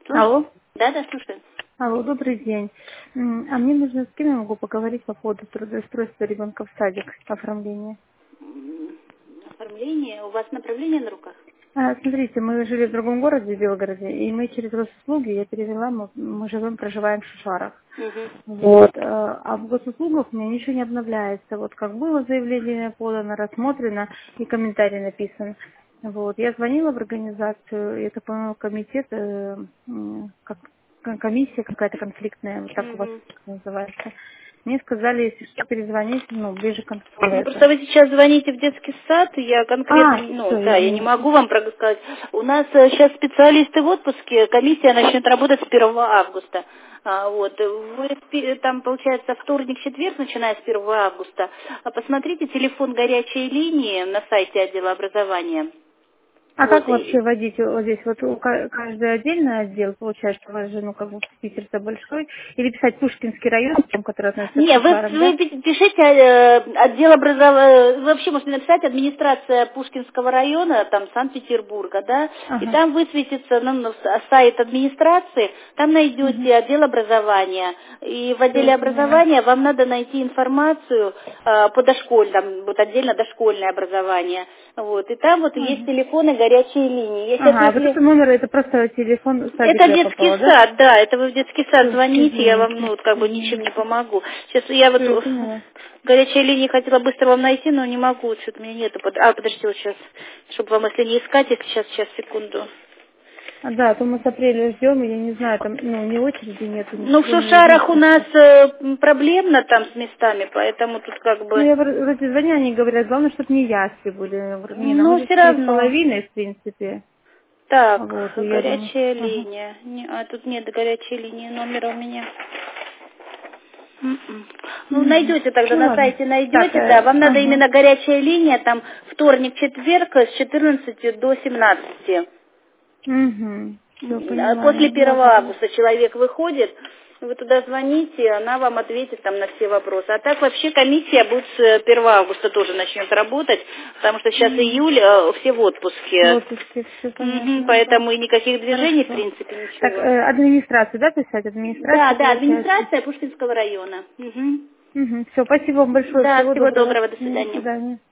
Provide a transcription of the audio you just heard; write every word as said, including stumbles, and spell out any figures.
Слушай. Алло. Да, да, слушаю. Алло, добрый день. М, А мне нужно с кем я могу поговорить по поводу трудоустройства ребенка в садик, оформления. М, Оформление. У вас направление на руках? А, смотрите, мы жили в другом городе, в Белгороде, и мы через госуслуги, я перевела, мы, мы живем, проживаем в Шишарах. Угу. Вот. э, А в госуслугах у меня ничего не обновляется. Вот как было заявление подано, рассмотрено и комментарий написан. Вот. Я звонила в организацию, это, по-моему, комитет, э, м, как кон- комиссия какая-то конфликтная, вот так у вас Угу. называется. Мне сказали, если что, перезвонить, ну, ближе к концу Ну, просто лета. вы сейчас звоните в детский сад, и я конкретно, А, ну, все, да, я не извините. могу вам про- сказать. У нас э, сейчас специалисты в отпуске, комиссия начнет работать с первого августа. А, вот, вы пи- там, получается, вторник, четверг, начиная с первого августа. А посмотрите телефон горячей линии на сайте отдела образования. А Вот, как и- вообще водить вот здесь? Вот у ка- каждый отдельный отдел, получается, у вас же, ну, как бы Питер-то большой, или писать Пушкинский район, там, который относится к Не, вы, Шишарам, вы да? пи- пишите э, отдел образования, вообще можете написать администрация Пушкинского района, там Санкт-Петербурга, да, и Ага. там высветится ну, ну, с- сайт администрации, там Угу. найдете отдел образования, и в Все, отделе поняла. образования вам надо найти информацию э, по дошкольным, вот отдельно дошкольное образование, вот, и там вот есть Ага. телефоны горячие линии. Я сейчас, Ага, а вот если это номер, это просто телефон это садика я детский попала, да? сад, да, это вы в детский сад Все, звоните, я вам, ну, извините, вот как бы ничем не извините. помогу. Сейчас я вот Все, я э, поняла. горячей линии хотела быстро вам найти, но не могу, что-то у меня нету. Под- А, подождите, вот сейчас, чтобы вам, если не искать, если сейчас, сейчас, секунду. А, да, а то мы с апреля ждем, и я не знаю, там, ну, ни очереди нету, Ну, в ничего не Шушарах у нас разместится. э, м, проблемно там с местами, поэтому тут как Ну, бы, я вр- вроде звоню, они говорят, главное, чтобы не ясли были. Я говорю, не, нам ну, уже все четыре с равно. половиной, в принципе. Так, Вот, и я думаю, горячая ага. линия. Не, а тут нет горячей линии номера у меня. М-м. Ну, Мгм. найдете тогда, Ну на ладно. сайте Так, найдете, да. э, Вам надо ага. именно горячая линия, там вторник, четверг с четырнадцати до семнадцати. Угу. Все, М, а После понимаю. первого Ладно тогда. августа человек выходит, вы туда звоните, она вам ответит там на все вопросы. А так вообще комиссия будет с первого августа тоже начнет работать, потому что сейчас Угу. июль, э, все в В отпуске. отпуске все Мгм, понятно, да. поэтому и никаких движений, в Хорошо. принципе, Так, ничего. э, администрацию, да, писать? Да, Администрация, да, получается. администрация Пушкинского района. Мгм. Угу. Все, спасибо вам большое. Да, Всего всего доброго. доброго, до До свидания. свидания.